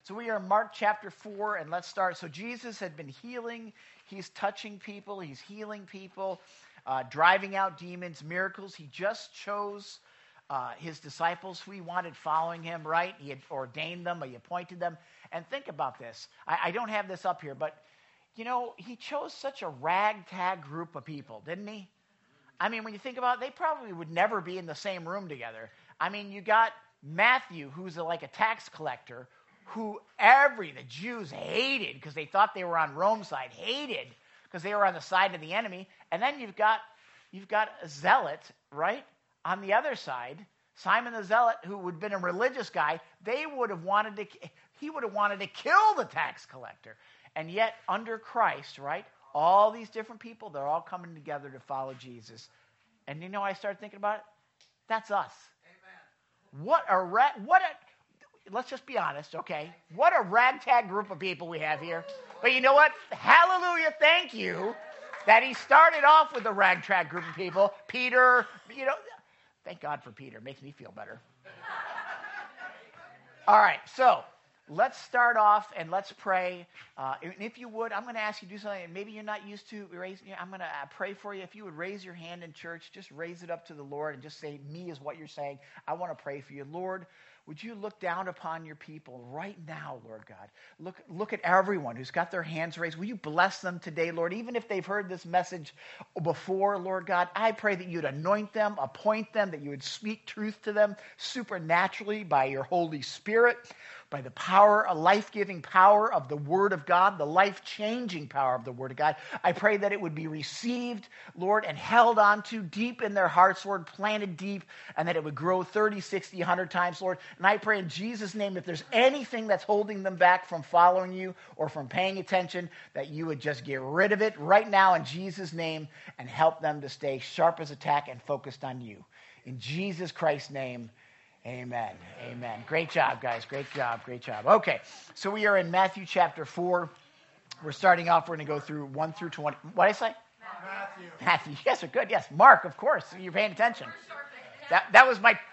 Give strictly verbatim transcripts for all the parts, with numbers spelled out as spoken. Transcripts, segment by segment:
So we are in Mark chapter four, and let's start. So Jesus had been healing. He's touching people. He's healing people, uh, driving out demons, miracles. He just chose uh, his disciples who he wanted following him, right? He had ordained them, he appointed them. And think about this. I, I don't have this up here, but, you know, he chose such a ragtag group of people, didn't he? I mean, when you think about it, they probably would never be in the same room together. I mean, you got Matthew, who's a, like a tax collector, who every, the Jews hated because they thought they were on Rome's side, hated because they were on the side of the enemy. And then you've got, you've got a zealot, right, on the other side, Simon the Zealot, who would have been a religious guy. They would have wanted to, he would have wanted to kill the tax collector. And yet, under Christ, right, all these different people, they're all coming together to follow Jesus. And you know, I started thinking about it. That's us. Amen. What a ra- what a let's just be honest, okay? What a ragtag group of people we have here. But you know what? Hallelujah, thank you that he started off with a ragtag group of people. Peter, you know, thank God for Peter. Makes me feel better. All right, so let's start off and let's pray. Uh, and if you would, I'm going to ask you to do something maybe you're not used to raising. I'm going to uh, pray for you. If you would raise your hand in church, just raise it up to the Lord and just say, me is what you're saying. I want to pray for you. Lord, would you look down upon your people right now, Lord God? Look, look at everyone who's got their hands raised. Will you bless them today, Lord? Even if they've heard this message before, Lord God, I pray that you'd anoint them, appoint them, that you would speak truth to them supernaturally by your Holy Spirit, by the power, a life-giving power of the Word of God, the life-changing power of the Word of God. I pray that it would be received, Lord, and held onto deep in their hearts, Lord, planted deep, and that it would grow thirty, sixty, one hundred times, Lord. And I pray in Jesus' name, if there's anything that's holding them back from following you or from paying attention, that you would just get rid of it right now in Jesus' name and help them to stay sharp as a tack and focused on you. In Jesus Christ's name, amen. Amen. Great job, guys. Great job. Great job. Okay, so we are in Matthew chapter four. We're starting off. We're going to go through one through twenty. What did I say? Matthew. Matthew. You guys are good. Yes. Mark, of course. You're paying attention. That, that was my...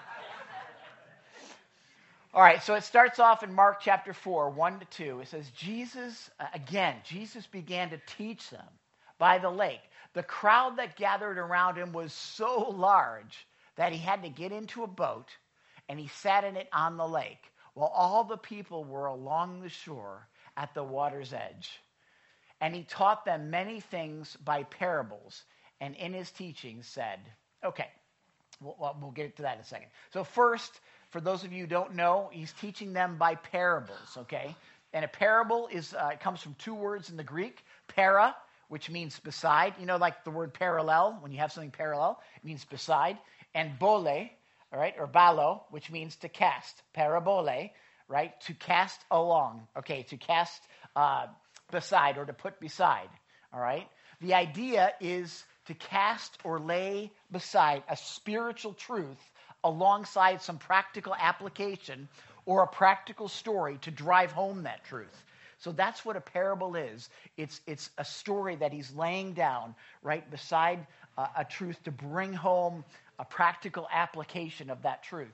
All right, so it starts off in Mark chapter four, one to two. It says, Jesus, uh, again, Jesus began to teach them by the lake. The crowd that gathered around him was so large that he had to get into a boat, and he sat in it on the lake, while all the people were along the shore at the water's edge. And he taught them many things by parables, and in his teaching said, okay, we'll, we'll get to that in a second. So first, for those of you who don't know, he's teaching them by parables, okay? And a parable is uh, it comes from two words in the Greek, para, which means beside. You know, like the word parallel, when you have something parallel, it means beside. And bole, all right, or balo, which means to cast. Parabole, right, to cast along, okay, to cast uh, beside or to put beside, all right? The idea is to cast or lay beside a spiritual truth alongside some practical application or a practical story to drive home that truth. So that's what a parable is. It's, it's a story that he's laying down right beside uh, a truth to bring home a practical application of that truth.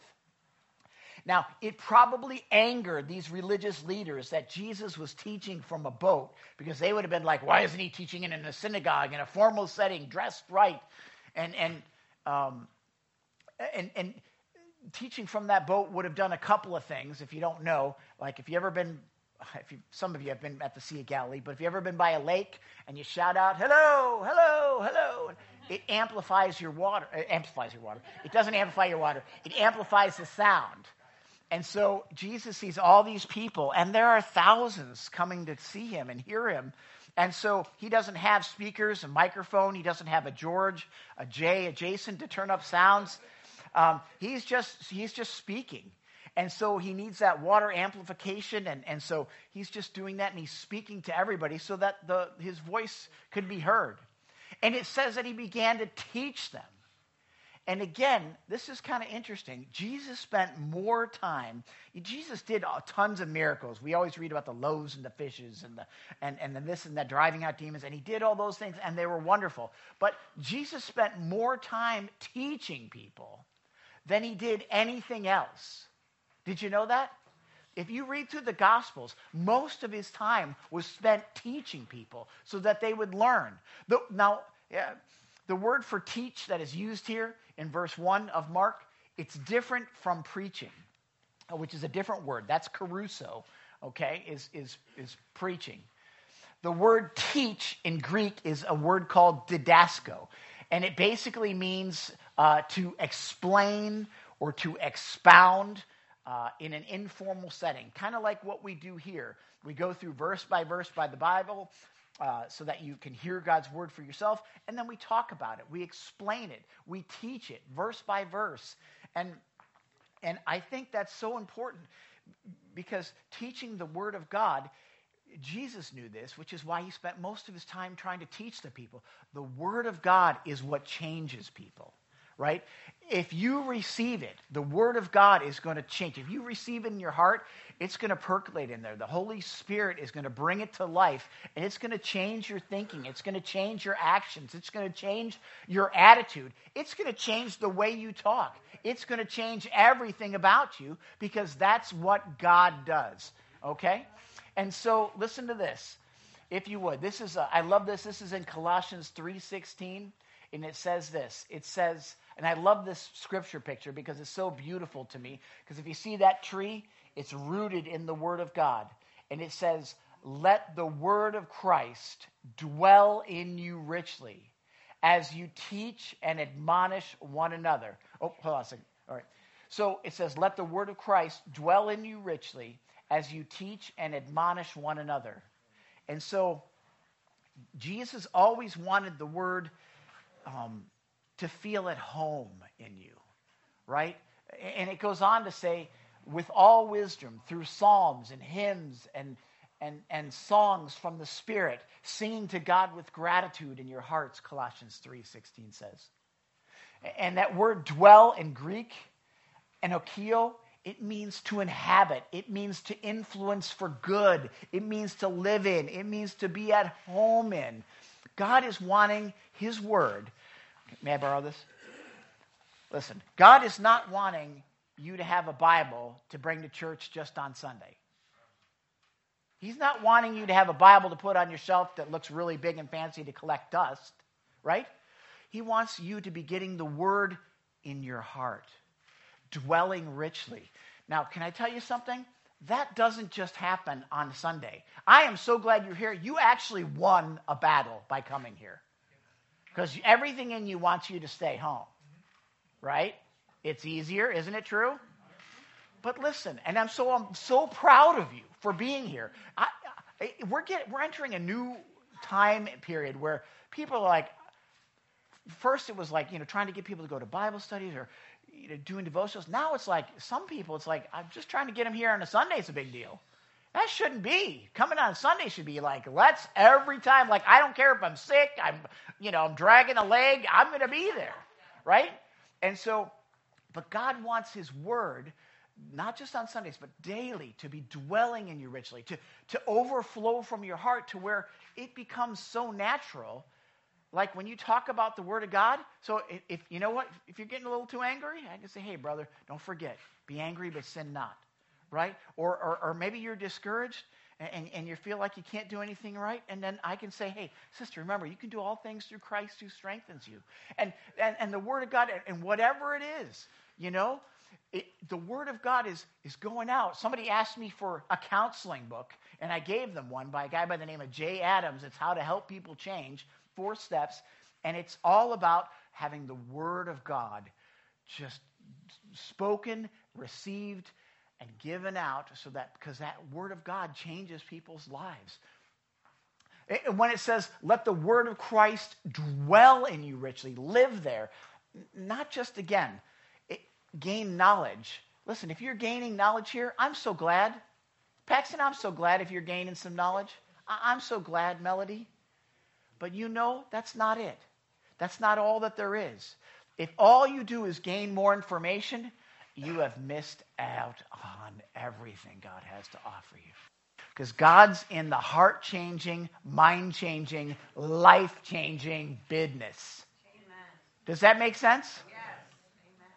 Now, it probably angered these religious leaders that Jesus was teaching from a boat, because they would have been like, why isn't he teaching it in a synagogue, in a formal setting, dressed right? And, and, um, and, and teaching from that boat would have done a couple of things, if you don't know. Like if you ever been, if you, some of you have been at the Sea of Galilee, but if you ever been by a lake and you shout out, hello, hello, hello, it amplifies your water. It amplifies your water. It doesn't amplify your water. It amplifies the sound. And so Jesus sees all these people, and there are thousands coming to see him and hear him. And so he doesn't have speakers, a microphone. He doesn't have a George, a Jay, a Jason to turn up sounds. Um, he's just he's just speaking. And so he needs that water amplification. And, and so he's just doing that, and he's speaking to everybody so that the his voice could be heard. And it says that he began to teach them. And again, this is kind of interesting. Jesus spent more time. Jesus did tons of miracles. We always read about the loaves and the fishes and the and, and the this and that, driving out demons. And he did all those things, and they were wonderful. But Jesus spent more time teaching people than he did anything else. Did you know that? if you read through the Gospels, most of his time was spent teaching people so that they would learn. The, now, yeah, the word for teach that is used here in verse one of Mark, it's different from preaching, which is a different word. That's caruso, okay, is, is, is preaching. The word teach in Greek is a word called didasko, and it basically means uh, to explain or to expound uh, in an informal setting, kind of like what we do here. We go through verse by verse by the Bible uh, so that you can hear God's word for yourself, and then we talk about it. We explain it. We teach it verse by verse. And, and I think that's so important because teaching the word of God, Jesus knew this, which is why he spent most of his time trying to teach the people. The word of God is what changes people, right? If you receive it, the word of God is going to change. If you receive it in your heart, it's going to percolate in there. The Holy Spirit is going to bring it to life, and it's going to change your thinking. It's going to change your actions. It's going to change your attitude. It's going to change the way you talk. It's going to change everything about you because that's what God does, okay? And so listen to this, if you would. This is, a, I love this. This is in Colossians three sixteen, and it says this. It says, and I love this scripture picture because it's so beautiful to me, because if you see that tree, it's rooted in the word of God. And it says, let the word of Christ dwell in you richly as you teach and admonish one another. Oh, hold on a second. All right. So it says, let the word of Christ dwell in you richly as you teach and admonish one another. And so Jesus always wanted the word um, to feel at home in you, right? And it goes on to say, with all wisdom, through psalms and hymns and, and, and songs from the Spirit, singing to God with gratitude in your hearts, Colossians three sixteen says. And that word dwell in Greek, enokio, it means to inhabit. It means to influence for good. It means to live in. It means to be at home in. God is wanting his word. May I borrow this? Listen, God is not wanting you to have a Bible to bring to church just on Sunday. He's not wanting you to have a Bible to put on your shelf that looks really big and fancy to collect dust, right? He wants you to be getting the word in your heart, dwelling richly. Now, can I tell you something? That doesn't just happen on Sunday. I am so glad you're here. You actually won a battle by coming here, because everything in you wants you to stay home, right? It's easier, isn't it true? But listen, and I'm so I'm so proud of you for being here. I, I, we're get, we're entering a new time period where people are like, first it was like, you know, trying to get people to go to Bible studies or, you know, doing devotionals. Now it's like some people, it's like, I'm just trying to get them here on a Sunday. It's a big deal. That shouldn't be. Coming on Sunday should be like, let's every time, like, I don't care if I'm sick, I'm, you know, I'm dragging a leg, I'm going to be there, right? And so, but God wants his word, not just on Sundays, but daily, to be dwelling in you richly, to, to overflow from your heart to where it becomes so natural. Like when you talk about the word of God, so if, if you know what, if you're getting a little too angry, I can say, hey, brother, don't forget, be angry but sin not, right? Or or, or maybe you're discouraged and, and you feel like you can't do anything right, and then I can say, hey, sister, remember, you can do all things through Christ who strengthens you. And and, and the word of God, and whatever it is, you know, it, the word of God is, is going out. Somebody asked me for a counseling book, and I gave them one by a guy by the name of Jay Adams. It's How to Help People Change. Four steps, and it's all about having the word of God just spoken, received, and given out, so that because that word of God changes people's lives. And when it says, let the word of Christ dwell in you richly, live there, not just, again, it, gain knowledge. Listen, if you're gaining knowledge here, I'm so glad. Paxton, I'm so glad if you're gaining some knowledge. I- I'm so glad, Melody. But you know, that's not it. That's not all that there is. If all you do is gain more information, you have missed out on everything God has to offer you. Because God's in the heart-changing, mind-changing, life-changing business. Amen. Does that make sense? Yes.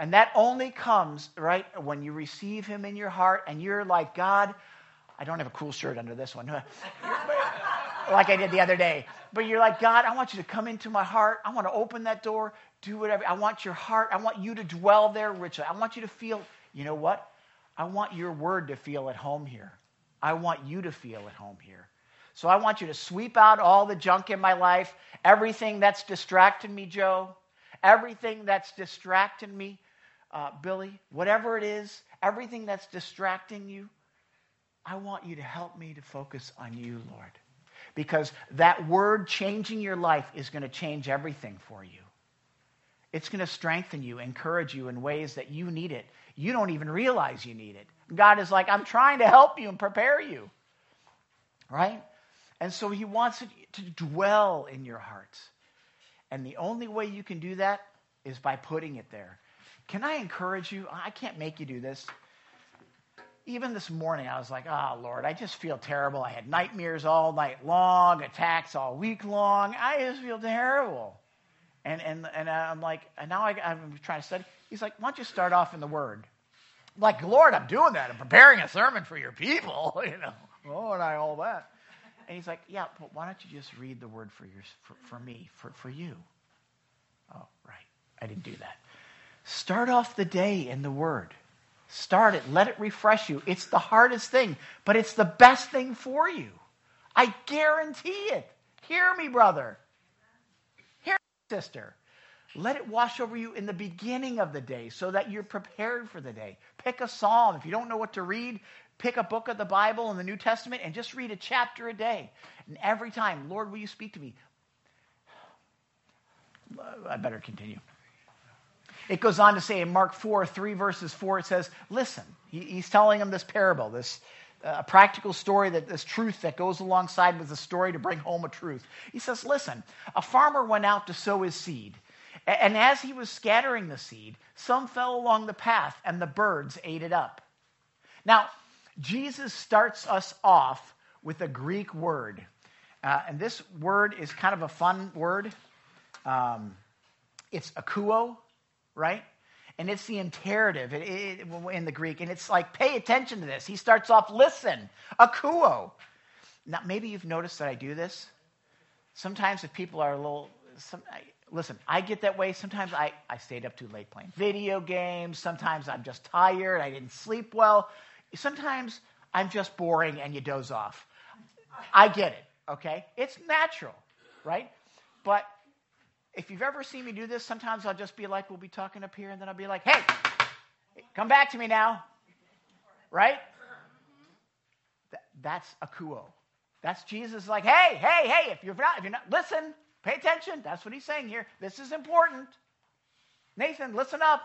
And that only comes, right, when you receive him in your heart and you're like, God, I don't have a cool shirt under this one, like I did the other day. But you're like, God, I want you to come into my heart. I want to open that door, do whatever. I want your heart. I want you to dwell there richly. I want you to feel, you know what? I want your word to feel at home here. I want you to feel at home here. So I want you to sweep out all the junk in my life, everything that's distracting me, Joe, everything that's distracting me, uh, Billy, whatever it is, everything that's distracting you, I want you to help me to focus on you, Lord. Because that word changing your life is going to change everything for you. It's going to strengthen you, encourage you in ways that you need it. You don't even realize you need it. God is like, I'm trying to help you and prepare you. Right? And so he wants it to dwell in your hearts. And the only way you can do that is by putting it there. Can I encourage you? I can't make you do this. Even this morning, I was like, oh, Lord, I just feel terrible. I had nightmares all night long, attacks all week long. I just feel terrible. And and and I'm like, and now I, I'm trying to study. He's like, why don't you start off in the Word? I'm like, Lord, I'm doing that. I'm preparing a sermon for your people, you know. Oh, and I all that. And he's like, yeah, but why don't you just read the Word for your for, for me, for, for you? Oh, right. I didn't do that. Start off the day in the Word. Start it. Let it refresh you. It's the hardest thing, but it's the best thing for you. I guarantee it. Hear me, brother. Hear me, sister. Let it wash over you in the beginning of the day so that you're prepared for the day. Pick a psalm. If you don't know what to read, pick a book of the Bible in the New Testament and just read a chapter a day. And every time, Lord, will you speak to me? I better continue. It goes on to say in Mark four, three verses four, it says, listen, he, he's telling them this parable, this uh, practical story, that this truth that goes alongside with the story to bring home a truth. He says, listen, a farmer went out to sow his seed. And as he was scattering the seed, some fell along the path and the birds ate it up. Now, Jesus starts us off with a Greek word. Uh, and this word is kind of a fun word. Um, it's akuo. Right? And it's the imperative it, it, in the Greek. And it's like, pay attention to this. He starts off, listen, akuo. Now, maybe you've noticed that I do this. Sometimes if people are a little, some, I, listen, I get that way. Sometimes I, I stayed up too late playing video games. Sometimes I'm just tired. I didn't sleep well. Sometimes I'm just boring and you doze off. I get it, okay? It's natural, right? But if you've ever seen me do this, sometimes I'll just be like, we'll be talking up here, and then I'll be like, hey, come back to me now. Right? Th- that's akuo. That's Jesus like, hey, hey, hey, if you're not, if you're not, listen, pay attention. That's what he's saying here. This is important. Nathan, listen up.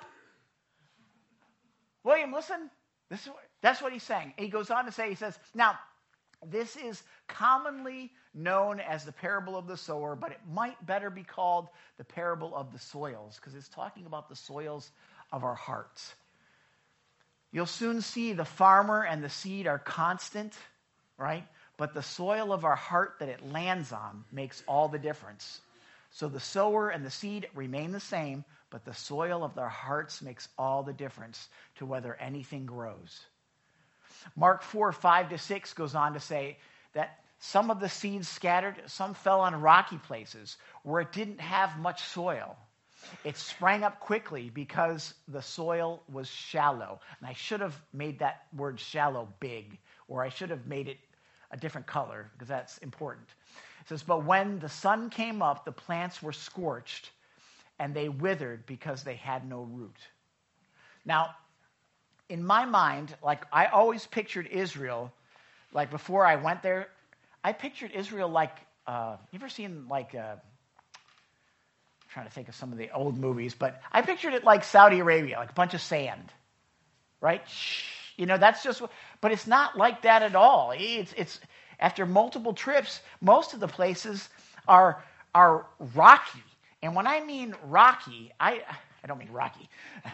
William, listen. This is what, that's what he's saying. He goes on to say, he says, now, this is commonly known as the parable of the sower, but it might better be called the parable of the soils, because it's talking about the soils of our hearts. You'll soon see the farmer and the seed are constant, right? But the soil of our heart that it lands on makes all the difference. So the sower and the seed remain the same, but the soil of their hearts makes all the difference to whether anything grows. Mark four, five to six goes on to say that some of the seeds scattered, some fell on rocky places where it didn't have much soil. It sprang up quickly because the soil was shallow. And I should have made that word shallow big, or I should have made it a different color, because that's important. It says, but when the sun came up, the plants were scorched, and they withered because they had no root. Now, in my mind, like I always pictured Israel, like before I went there, I pictured Israel like, uh, you ever seen like, uh, I'm trying to think of some of the old movies, but I pictured it like Saudi Arabia, like a bunch of sand, right? You know, that's just, but it's not like that at all. It's, it's after multiple trips, most of the places are, are rocky. And when I mean rocky, I, I don't mean rocky.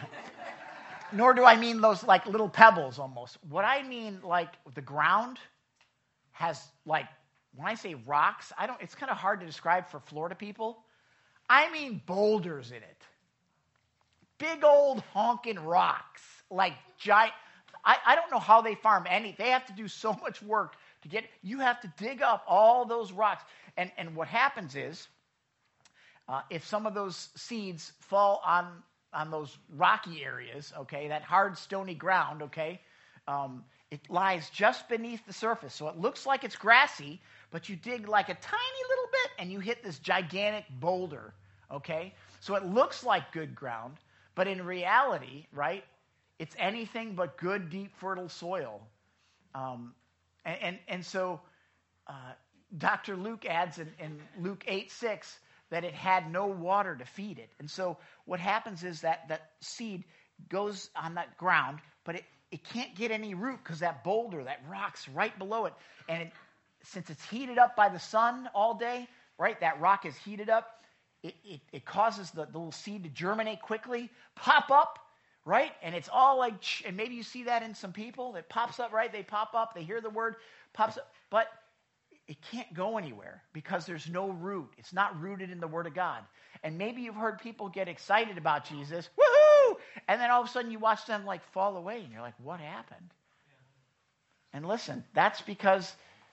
Nor do I mean those like little pebbles almost. What I mean, like the ground has like, when I say rocks, I don't, it's kind of hard to describe for Florida people. I mean boulders in it. big old honking rocks, like giant. I, I don't know how they farm any. They have to do so much work to get, you have to dig up all those rocks. And, and what happens is, uh, if some of those seeds fall on, on those rocky areas, okay, that hard stony ground, okay, um, it lies just beneath the surface. So it looks like it's grassy, but you dig like a tiny little bit and you hit this gigantic boulder, okay? So it looks like good ground, but in reality, right, it's anything but good, deep, fertile soil. Um, and, and, and so uh, Doctor Luke adds in, in Luke eight six that it had no water to feed it. And so what happens is that that seed goes on that ground, but it, it can't get any root because that boulder, that rock's right below it. And it, since it's heated up by the sun all day, right, that rock is heated up, it, it, it causes the, the little seed to germinate quickly, pop up, right? And it's all like, and maybe you see that in some people. It pops up, right? They pop up, they hear the word, pops up, but it can't go anywhere because there's no root. It's not rooted in the Word of God. And maybe you've heard people get excited about Jesus, woohoo! And then all of a sudden you watch them like fall away and you're like, what happened? And listen, that's because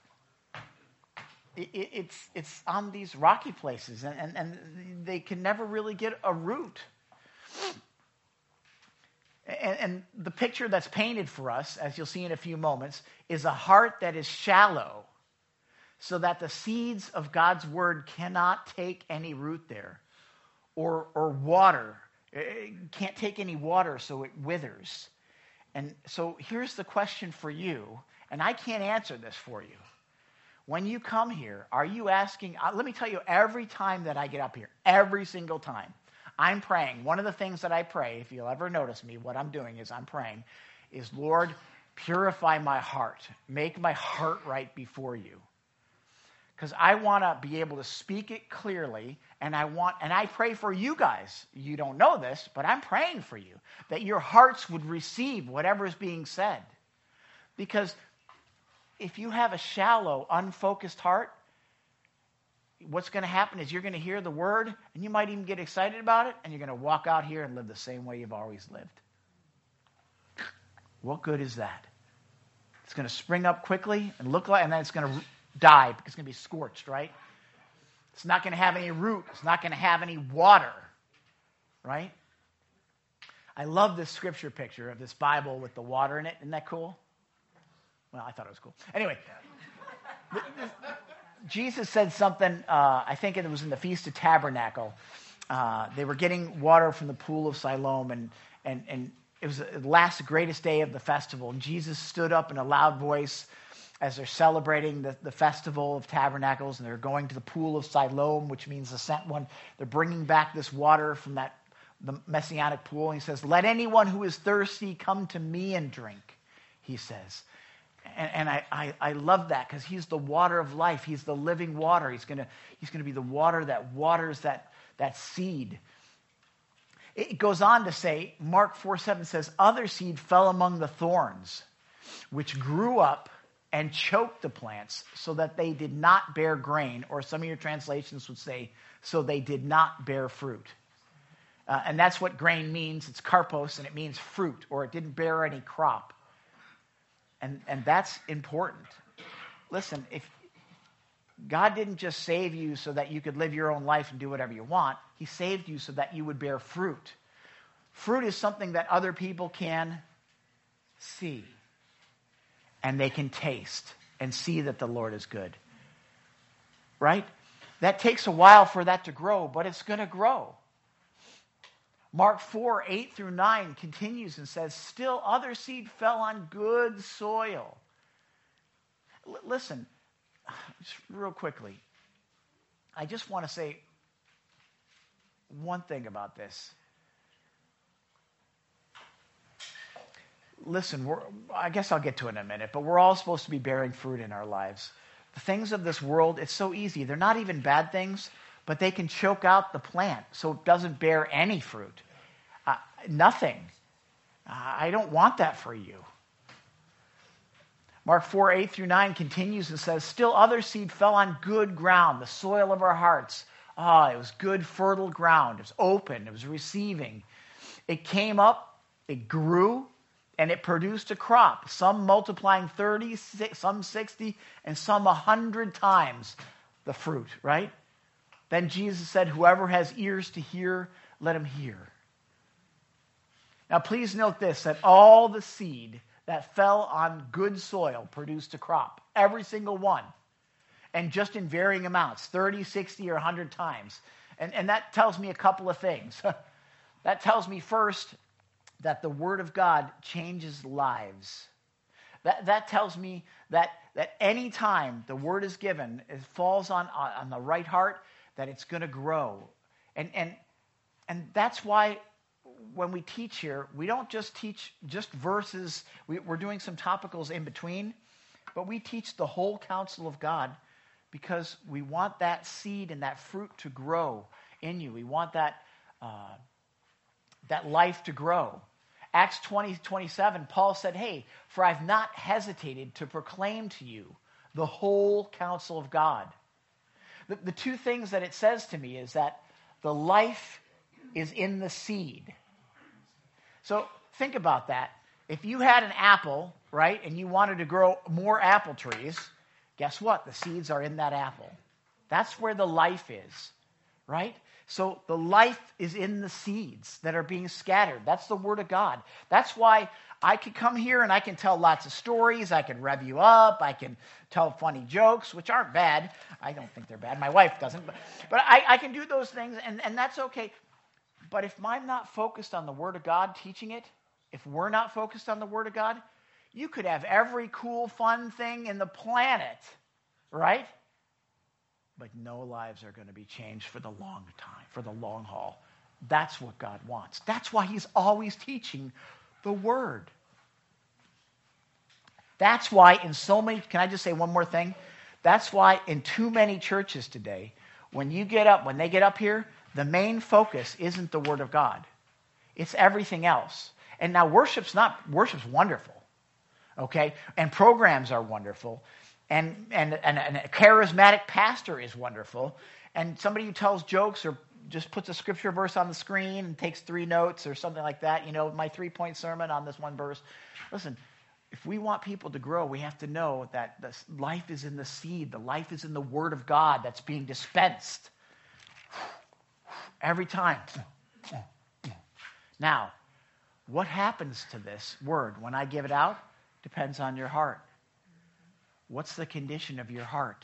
it, it, it's it's on these rocky places and, and, and they can never really get a root. And, and the picture that's painted for us, as you'll see in a few moments, is a heart that is shallow so that the seeds of God's word cannot take any root there. Or, or water. It can't take any water, so it withers. And so here's the question for you, and I can't answer this for you. When you come here, are you asking, uh, let me tell you, every time that I get up here, every single time, I'm praying. One of the things that I pray, if you'll ever notice me, what I'm doing is I'm praying, is Lord, purify my heart. Make my heart right before you. Because I want to be able to speak it clearly, and I want, and I pray for you guys. You don't know this, but I'm praying for you, that your hearts would receive whatever is being said. Because if you have a shallow, unfocused heart, what's going to happen is you're going to hear the word, and you might even get excited about it, and you're going to walk out here and live the same way you've always lived. What good is that? It's going to spring up quickly and look like, and then it's going to die because it's going to be scorched, right? It's not going to have any root. It's not going to have any water, right? I love this scripture picture of this Bible with the water in it. Isn't that cool? Well, I thought it was cool. Anyway, Jesus said something, uh, I think it was in the Feast of Tabernacle. Uh, they were getting water from the pool of Siloam, and, and, and it was the last greatest day of the festival. And Jesus stood up in a loud voice as they're celebrating the, the festival of tabernacles, and they're going to the pool of Siloam, which means the sent one. They're bringing back this water from that the messianic pool. And he says, let anyone who is thirsty come to me and drink, he says. And, and I, I, I love that because he's the water of life. He's the living water. He's gonna he's gonna be the water that waters that, that seed. It goes on to say, Mark four seven says, other seed fell among the thorns, which grew up and choked the plants so that they did not bear grain, or some of your translations would say, so they did not bear fruit. Uh, and that's what grain means. It's karpos, and it means fruit, or it didn't bear any crop. And, and that's important. Listen, if God didn't just save you so that you could live your own life and do whatever you want, he saved you so that you would bear fruit. Fruit is something that other people can see. And they can taste and see that the Lord is good. Right? That takes a while for that to grow, but it's going to grow. Mark four, eight through nine continues and says, still other seed fell on good soil. L- listen, just real quickly, I just want to say one thing about this. Listen, we're, I guess I'll get to it in a minute, but we're all supposed to be bearing fruit in our lives. The things of this world, it's so easy. They're not even bad things, but they can choke out the plant so it doesn't bear any fruit. Uh, nothing. Uh, I don't want that for you. Mark four, eight through nine continues and says, still other seed fell on good ground, the soil of our hearts. Ah, it was good, fertile ground. It was open. It was receiving. It came up, it grew, and it produced a crop, some multiplying thirty, some sixty, and some one hundred times the fruit, right? Then Jesus said, whoever has ears to hear, let him hear. Now, please note this, that all the seed that fell on good soil produced a crop, every single one, and just in varying amounts, thirty, sixty, or one hundred times. And, and that tells me a couple of things. That tells me first that the Word of God changes lives. That, that tells me that, that any time the Word is given, it falls on, on the right heart, that it's going to grow. And, and, and that's why when we teach here, we don't just teach just verses. We, we're doing some topicals in between, but we teach the whole counsel of God because we want that seed and that fruit to grow in you. We want that, uh, that life to grow. Acts twenty, twenty-seven, Paul said, hey, for I've not hesitated to proclaim to you the whole counsel of God. The, the two things that it says to me is that the life is in the seed. So think about that. If you had an apple, right, and you wanted to grow more apple trees, guess what? The seeds are in that apple. That's where the life is, right? So the life is in the seeds that are being scattered. That's the Word of God. That's why I can come here and I can tell lots of stories. I can rev you up. I can tell funny jokes, which aren't bad. I don't think they're bad. My wife doesn't. But, but I, I can do those things, and, and that's okay. But if I'm not focused on the Word of God, teaching it, if we're not focused on the Word of God, you could have every cool, fun thing in the planet, right? But no lives are going to be changed for the long time, for the long haul. That's what God wants. That's why He's always teaching the Word. That's why in so many, can I just say one more thing? That's why in too many churches today, when you get up, when they get up here, the main focus isn't the Word of God. It's everything else. And now worship's not, worship's wonderful, okay? And programs are wonderful. And, and, and, and a charismatic pastor is wonderful. And somebody who tells jokes or just puts a scripture verse on the screen and takes three notes or something like that, you know, my three-point sermon on this one verse. Listen, if we want people to grow, we have to know that the life is in the seed. The life is in the Word of God that's being dispensed every time. Now, what happens to this word when I give it out depends on your heart. What's the condition of your heart?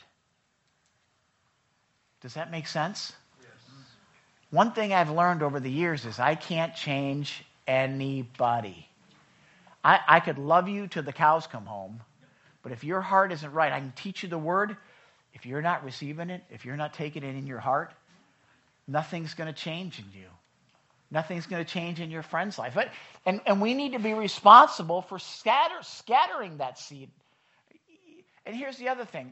Does that make sense? Yes. One thing I've learned over the years is I can't change anybody. I, I could love you till the cows come home, but if your heart isn't right, I can teach you the word. If you're not receiving it, if you're not taking it in your heart, nothing's going to change in you. Nothing's going to change in your friend's life. But, and, and we need to be responsible for scatter, scattering that seed. And here's the other thing.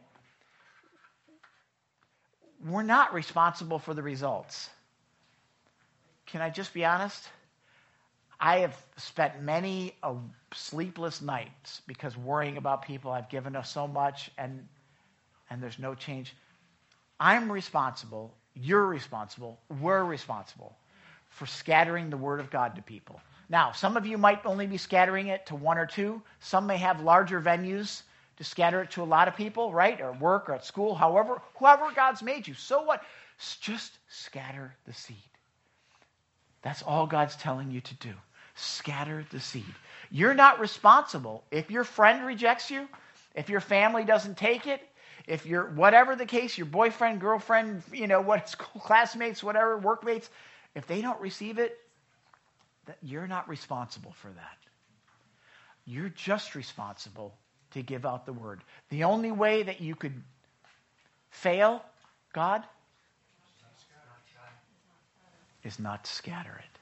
We're not responsible for the results. Can I just be honest? I have spent many uh, sleepless nights because worrying about people. I've given us so much, and and there's no change. I'm responsible. You're responsible. We're responsible for scattering the Word of God to people. Now, some of you might only be scattering it to one or two. Some may have larger venues to scatter it to a lot of people, right? Or work or at school, however, whoever God's made you. So what? Just scatter the seed. That's all God's telling you to do. Scatter the seed. You're not responsible. If your friend rejects you, if your family doesn't take it, if you're, whatever the case, your boyfriend, girlfriend, you know, what, school classmates, whatever, workmates, if they don't receive it, that you're not responsible for that. You're just responsible to give out the word. The only way that you could fail God is not to scatter it.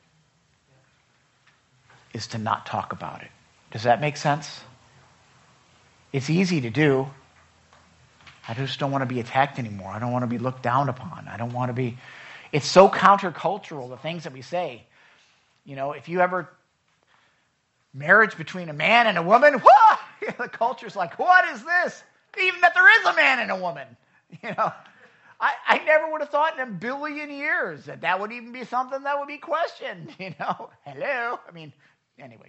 Is to not talk about it. Does that make sense? It's easy to do. I just don't want to be attacked anymore. I don't want to be looked down upon. I don't want to be... It's so countercultural, the things that we say. You know, if you ever... Marriage between a man and a woman, whoa! The culture's like, what is this? Even that there is a man and a woman. You know, I, I never would have thought in a billion years that that would even be something that would be questioned, you know. Hello? I mean, anyway.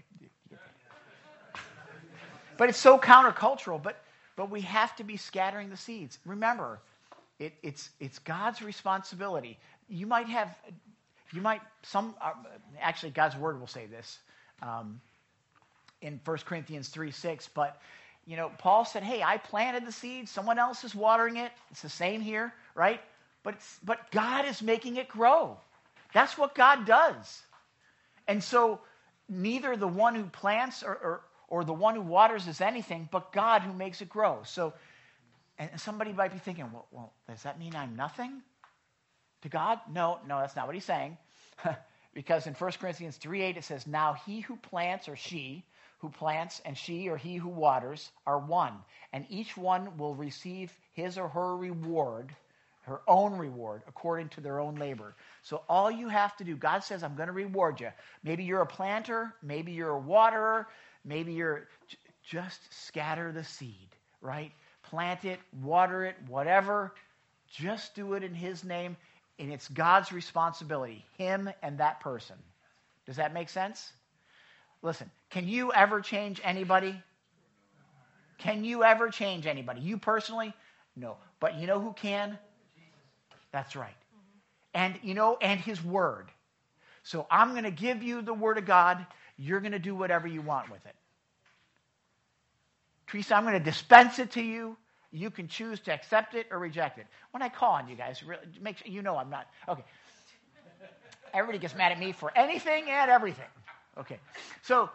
But it's so countercultural, but but we have to be scattering the seeds. Remember, it, it's it's God's responsibility. You might have, you might, some, uh, actually God's word will say this um, in First Corinthians three six, but, you know, Paul said, hey, I planted the seed, someone else is watering it. It's the same here, right? But it's, but God is making it grow. That's what God does. And so neither the one who plants or, or or the one who waters is anything, but God who makes it grow. So, and somebody might be thinking, well, well does that mean I'm nothing to God? No, no, that's not what he's saying. Because in First Corinthians three eight, it says, now he who plants or she who plants and she or he who waters are one, and each one will receive his or her reward, her own reward, according to their own labor. So all you have to do, God says, I'm going to reward you. Maybe you're a planter, maybe you're a waterer, maybe you're, just scatter the seed, right? Plant it, water it, whatever. Just do it in his name, and it's God's responsibility, him and that person. Does that make sense? Listen, can you ever change anybody? Can you ever change anybody? You personally? No. But you know who can? That's right. And, you know, and his word. So I'm going to give you the word of God. You're going to do whatever you want with it. Teresa, I'm going to dispense it to you. You can choose to accept it or reject it. When I call on you guys, really, make sure you know I'm not. Okay. Everybody gets mad at me for anything and everything. Okay. So,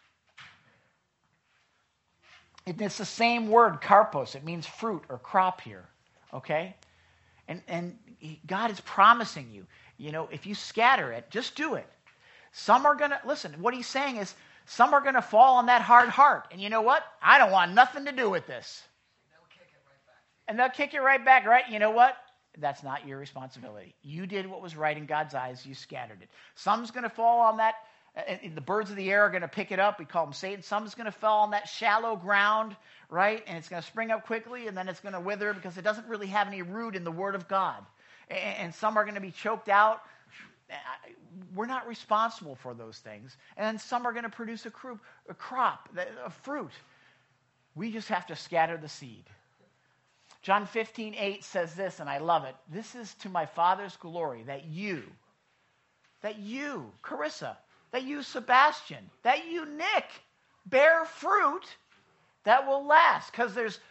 it's the same word, karpos. It means fruit or crop here. Okay? And, and God is promising you, you know, if you scatter it, just do it. Some are going to, listen, what he's saying is, some are going to fall on that hard heart. And you know what? I don't want nothing to do with this. They'll kick it right back. And they'll kick it right back, right? You know what? That's not your responsibility. You did what was right in God's eyes. You scattered it. Some's going to fall on that. Uh, the birds of the air are going to pick it up. We call them Satan. Some's going to fall on that shallow ground, right? And it's going to spring up quickly, and then it's going to wither because it doesn't really have any root in the Word of God. And, and some are going to be choked out. We're not responsible for those things. And then some are going to produce a, cro- a crop, a fruit. We just have to scatter the seed. John fifteen eight says this, and I love it. This is to my Father's glory, that you, that you, Carissa, that you, Sebastian, that you, Nick, bear fruit that will last. Because there's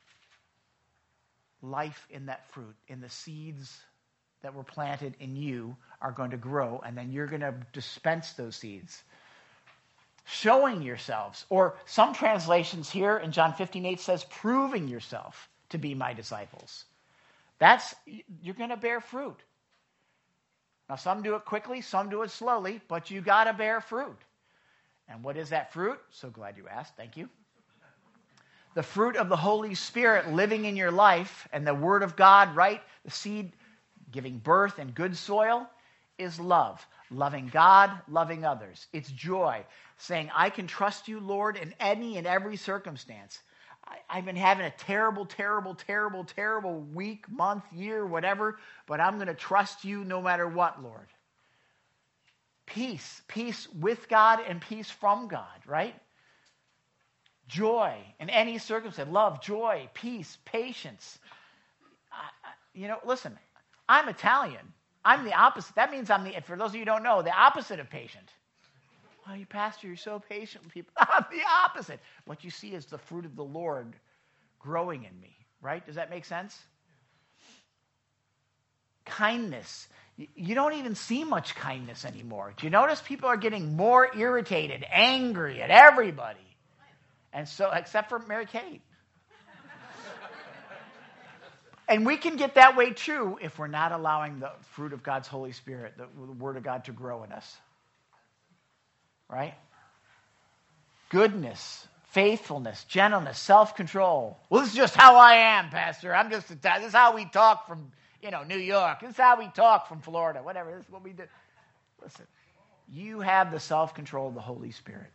life in that fruit, in the seeds that were planted in you are going to grow, and then you're going to dispense those seeds. Showing yourselves, or some translations here in John fifteen eight says, proving yourself to be my disciples. That's, you're going to bear fruit. Now, some do it quickly, some do it slowly, but you got to bear fruit. And what is that fruit? So glad you asked. Thank you. The fruit of the Holy Spirit living in your life, and the Word of God, right? The seed giving birth in good soil is love. Loving God, loving others. It's joy. Saying, I can trust you, Lord, in any and every circumstance. I, I've been having a terrible, terrible, terrible, terrible week, month, year, whatever, but I'm going to trust you no matter what, Lord. Peace. Peace with God and peace from God, right? Joy in any circumstance. Love, joy, peace, patience. I, I, you know, listen, I'm Italian. I'm the opposite. That means I'm the, for those of you who don't know, the opposite of patient. Oh, you pastor, you're so patient with people. I'm the opposite. What you see is the fruit of the Lord growing in me, right? Does that make sense? Kindness. You don't even see much kindness anymore. Do you notice people are getting more irritated, angry at everybody? And so, except for Mary Kate. And we can get that way too if we're not allowing the fruit of God's Holy Spirit, the, the Word of God, to grow in us. Right? Goodness, faithfulness, gentleness, self-control. Well, this is just how I am, Pastor. I'm just, this is how we talk from, you know, New York. This is how we talk from Florida. Whatever, this is what we do. Listen, you have the self-control of the Holy Spirit.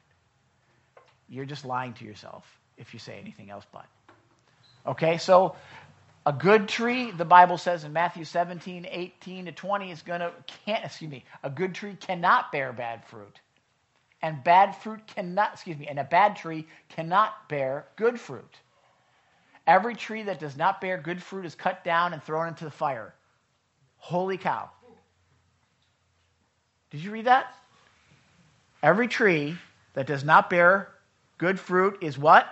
You're just lying to yourself if you say anything else but. Okay, so A good tree, the Bible says in Matthew seventeen, eighteen to twenty, is going to, can't, excuse me, a good tree cannot bear bad fruit. And bad fruit cannot, excuse me, and a bad tree cannot bear good fruit. Every tree that does not bear good fruit is cut down and thrown into the fire. Holy cow. Did you read that? Every tree that does not bear good fruit is what?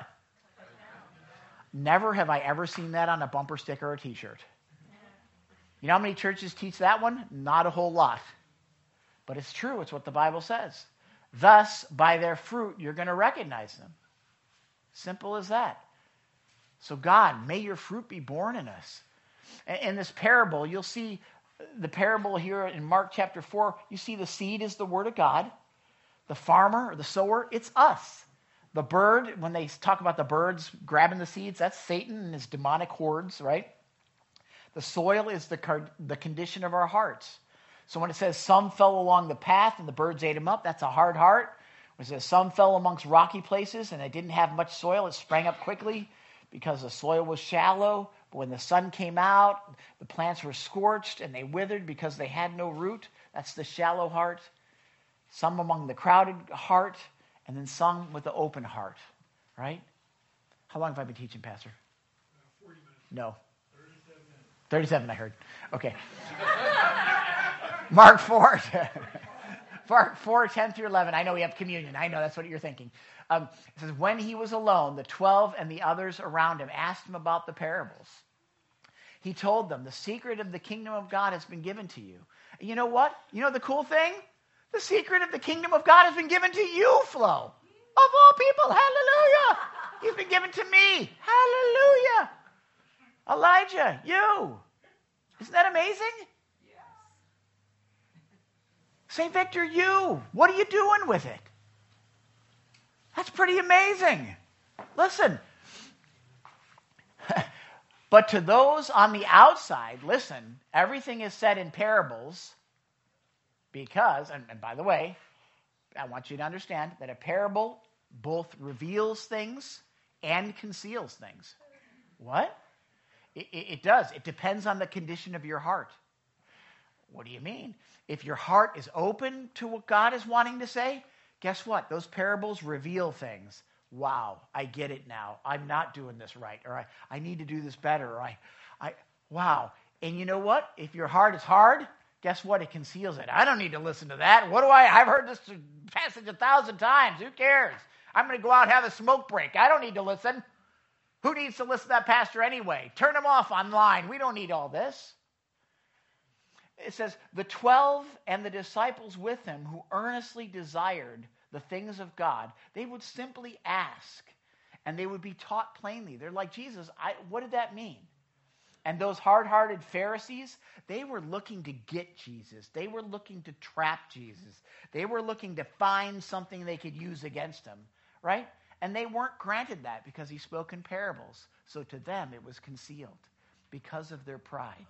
Never have I ever seen that on a bumper sticker or a t-shirt. You know how many churches teach that one? Not a whole lot. But it's true. It's what the Bible says. Thus, by their fruit, you're going to recognize them. Simple as that. So God, may your fruit be born in us. In this parable, you'll see the parable here in Mark chapter four. You see the seed is the word of God. The farmer or the sower, it's us. The bird, when they talk about the birds grabbing the seeds, that's Satan and his demonic hordes, right? The soil is the, the condition of our hearts. So when it says some fell along the path and the birds ate them up, that's a hard heart. When it says some fell amongst rocky places and it didn't have much soil, it sprang up quickly because the soil was shallow. But when the sun came out, the plants were scorched and they withered because they had no root. That's the shallow heart. Some among the crowded heart, and then some with the open heart, right? How long have I been teaching, Pastor? Uh, forty minutes. No. thirty-seven minutes. thirty-seven, I heard. Okay. Mark four. Mark four, ten through eleven. I know we have communion. I know that's what you're thinking. Um, it says, when he was alone, the twelve and the others around him asked him about the parables. He told them, the secret of the kingdom of God has been given to you. And you know what? You know the cool thing? The secret of the kingdom of God has been given to you, Flo. Of all people, hallelujah. He's been given to me. Hallelujah. Elijah, you. Isn't that amazing? Yes. Saint Victor, you. What are you doing with it? That's pretty amazing. Listen. But to those on the outside, listen, everything is said in parables. Because, and, and by the way, I want you to understand that a parable both reveals things and conceals things. What? It, it, it does. It depends on the condition of your heart. What do you mean? If your heart is open to what God is wanting to say, guess what? Those parables reveal things. Wow, I get it now. I'm not doing this right. Or I, I need to do this better. Or I, I, wow. And you know what? If your heart is hard, guess what? It conceals it. I don't need to listen to that. What do I? I've heard this passage a thousand times. Who cares? I'm going to go out and have a smoke break. I don't need to listen. Who needs to listen to that pastor anyway? Turn him off online. We don't need all this. It says, the twelve and the disciples with him who earnestly desired the things of God, they would simply ask, and they would be taught plainly. They're like, Jesus, I, what did that mean? And those hard-hearted Pharisees, they were looking to get Jesus. They were looking to trap Jesus. They were looking to find something they could use against him, right? And they weren't granted that because he spoke in parables. So to them, it was concealed because of their pride.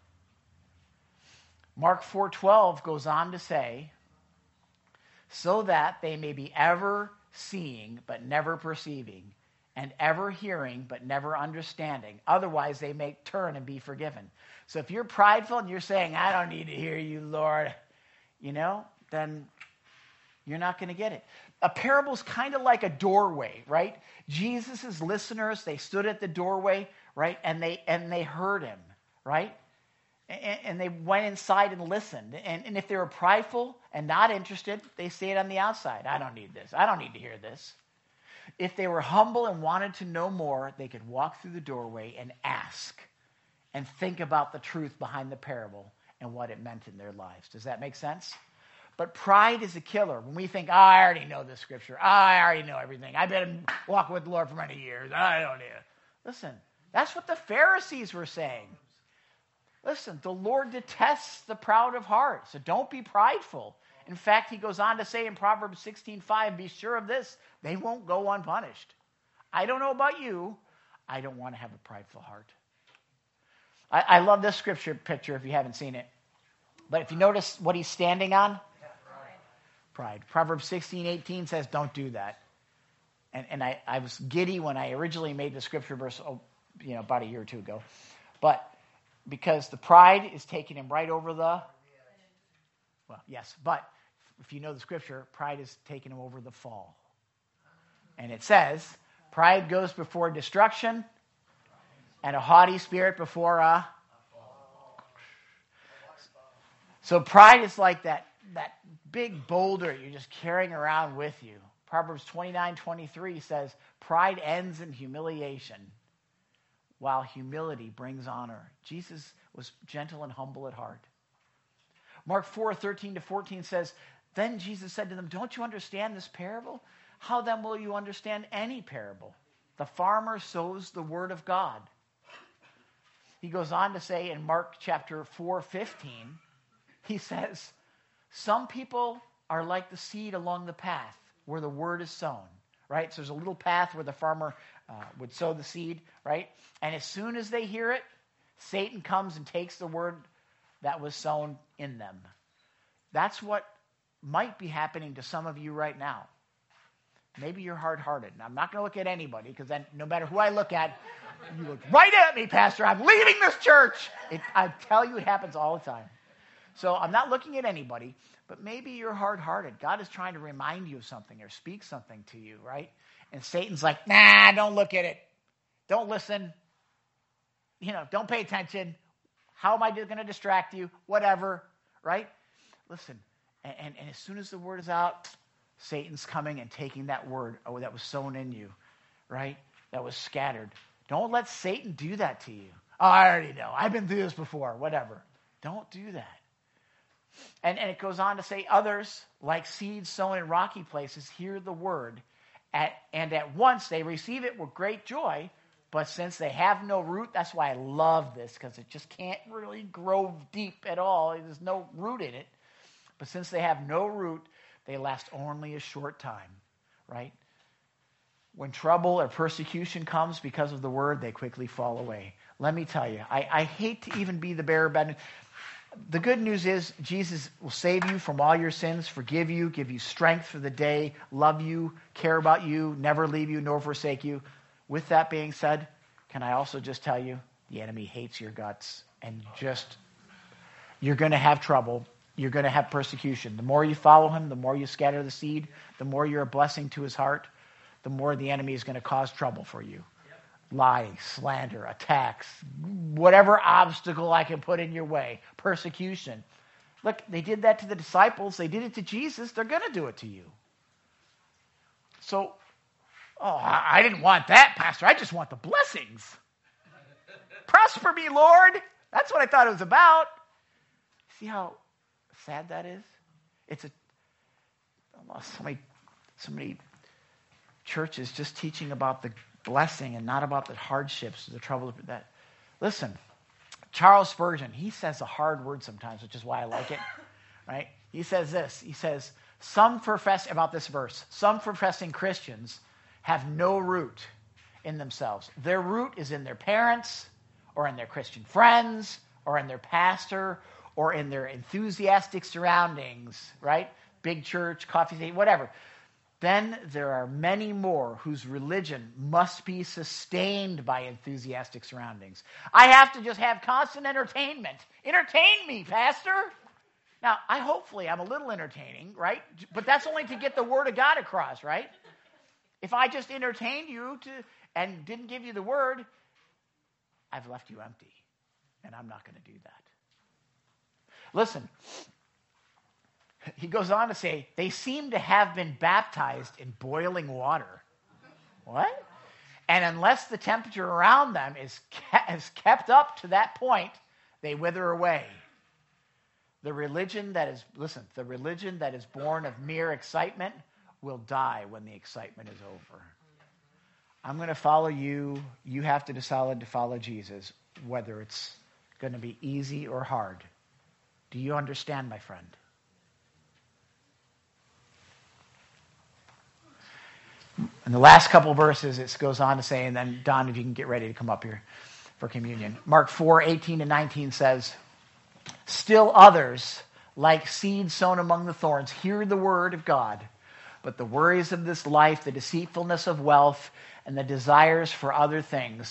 Mark four twelve goes on to say, so that they may be ever seeing but never perceiving, and ever hearing but never understanding. Otherwise, they may turn and be forgiven. So if you're prideful and you're saying, I don't need to hear you, Lord, you know, then you're not going to get it. A parable is kind of like a doorway, right? Jesus' listeners, they stood at the doorway, right? And they and they heard him, right? And, and they went inside and listened. And, and if they were prideful and not interested, they stayed on the outside. I don't need this. I don't need to hear this. If they were humble and wanted to know more, they could walk through the doorway and ask and think about the truth behind the parable and what it meant in their lives. Does that make sense? But pride is a killer. When we think, oh, I already know the scripture. Oh, I already know everything. I've been walking with the Lord for many years. I don't need it. Listen, that's what the Pharisees were saying. Listen, the Lord detests the proud of heart, so don't be prideful. In fact, he goes on to say in Proverbs sixteen five, be sure of this, they won't go unpunished. I don't know about you. I don't want to have a prideful heart. I, I love this scripture picture if you haven't seen it. But if you notice what he's standing on, yeah, pride. pride. Proverbs sixteen eighteen says, don't do that. And, and I, I was giddy when I originally made the scripture verse, oh, you know, about a year or two ago. But because the pride is taking him right over the, well, yes, but if you know the scripture, pride is taking him over the fall. And it says, pride goes before destruction, and a haughty spirit before a... So pride is like that, that big boulder you're just carrying around with you. Proverbs twenty-nine twenty-three says, pride ends in humiliation, while humility brings honor. Jesus was gentle and humble at heart. Mark four thirteen to fourteen says, then Jesus said to them, don't you understand this parable? How then will you understand any parable? The farmer sows the word of God. He goes on to say in Mark chapter four fifteen, he says, some people are like the seed along the path where the word is sown, right? So there's a little path where the farmer uh, would sow the seed, right? And as soon as they hear it, Satan comes and takes the word that was sown in them. That's what might be happening to some of you right now. Maybe you're hard-hearted. And I'm not going to look at anybody, because then no matter who I look at, you look right at me, Pastor. I'm leaving this church. It, I tell you, it happens all the time. So I'm not looking at anybody, but maybe you're hard-hearted. God is trying to remind you of something or speak something to you, right? And Satan's like, nah, don't look at it. Don't listen. You know, don't pay attention. How am I going to distract you? Whatever, right? Listen, and, and, and as soon as the word is out, Satan's coming and taking that word oh, that was sown in you, right? That was scattered. Don't let Satan do that to you. Oh, I already know. I've been through this before. Whatever. Don't do that. And, and it goes on to say, others, like seeds sown in rocky places, hear the word, at, and at once they receive it with great joy, but since they have no root, that's why I love this, because it just can't really grow deep at all. There's no root in it. But since they have no root, they last only a short time, right? When trouble or persecution comes because of the word, they quickly fall away. Let me tell you, I, I hate to even be the bearer of bad news. The good news is Jesus will save you from all your sins, forgive you, give you strength for the day, love you, care about you, never leave you nor forsake you. With that being said, can I also just tell you, the enemy hates your guts, and just, you're going to have trouble. You're going to have persecution. The more you follow him, the more you scatter the seed, the more you're a blessing to his heart, the more the enemy is going to cause trouble for you. Lies, slander, attacks, whatever obstacle I can put in your way, persecution. Look, they did that to the disciples. They did it to Jesus. They're going to do it to you. So, oh, I didn't want that, Pastor. I just want the blessings. Prosper me, Lord. That's what I thought it was about. See how sad that is? It's a so many, so many churches just teaching about the blessing and not about the hardships, the trouble. That listen, Charles Spurgeon, he says a hard word sometimes, which is why I like it. Right? He says this. He says some profess about this verse. Some professing Christians have no root in themselves. Their root is in their parents, or in their Christian friends, or in their pastor, or in their enthusiastic surroundings, right? Big church, coffee table, whatever. Then there are many more whose religion must be sustained by enthusiastic surroundings. I have to just have constant entertainment. Entertain me, Pastor. Now, I hopefully I'm a little entertaining, right? But that's only to get the word of God across, right? If I just entertained you to and didn't give you the word, I've left you empty. And I'm not going to do that. Listen, he goes on to say, they seem to have been baptized in boiling water. What? And unless the temperature around them is, ke- is kept up to that point, they wither away. The religion that is, listen, the religion that is born of mere excitement will die when the excitement is over. I'm going to follow you. You have to decide to follow Jesus, whether it's going to be easy or hard. Do you understand, my friend? In the last couple of verses, it goes on to say, and then Don, if you can get ready to come up here for communion. Mark four, eighteen and nineteen says, still others, like seeds sown among the thorns, hear the word of God, but the worries of this life, the deceitfulness of wealth, and the desires for other things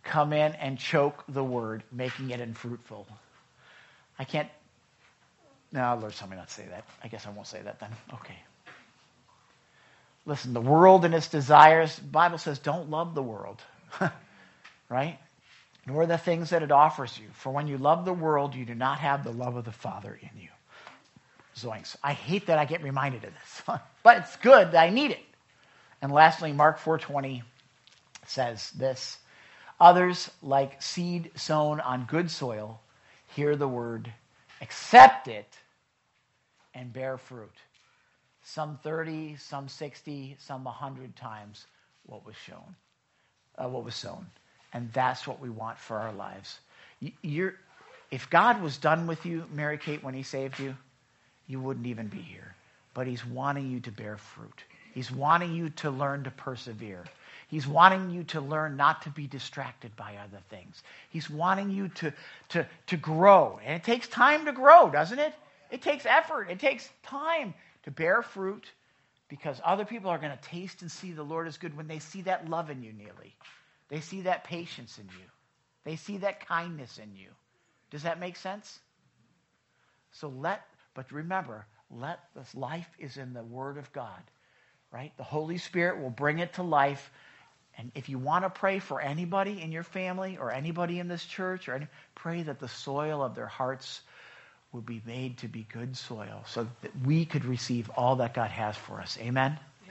come in and choke the word, making it unfruitful. I can't, no, Lord, tell me not to say that. I guess I won't say that then. Okay. Listen, the world and its desires, the Bible says don't love the world, right? Nor the things that it offers you. For when you love the world, you do not have the love of the Father in you. Zoinks. I hate that I get reminded of this, but it's good that I need it. And lastly, Mark four twenty says this, others, like seed sown on good soil, hear the word, accept it, and bear fruit. Some thirty, some sixty, some one hundred times what was shown, uh, what was sown. And that's what we want for our lives. You're, if God was done with you, Mary Kate, when he saved you, you wouldn't even be here. But he's wanting you to bear fruit. He's wanting you to learn to persevere. He's wanting you to learn not to be distracted by other things. He's wanting you to, to, to grow. And it takes time to grow, doesn't it? It takes effort. It takes time to bear fruit because other people are going to taste and see the Lord is good when they see that love in you, Neely. They see that patience in you. They see that kindness in you. Does that make sense? So let, but remember, let this life is in the Word of God, right? The Holy Spirit will bring it to life. And if you want to pray for anybody in your family or anybody in this church, or any, pray that the soil of their hearts will be made to be good soil so that we could receive all that God has for us. Amen?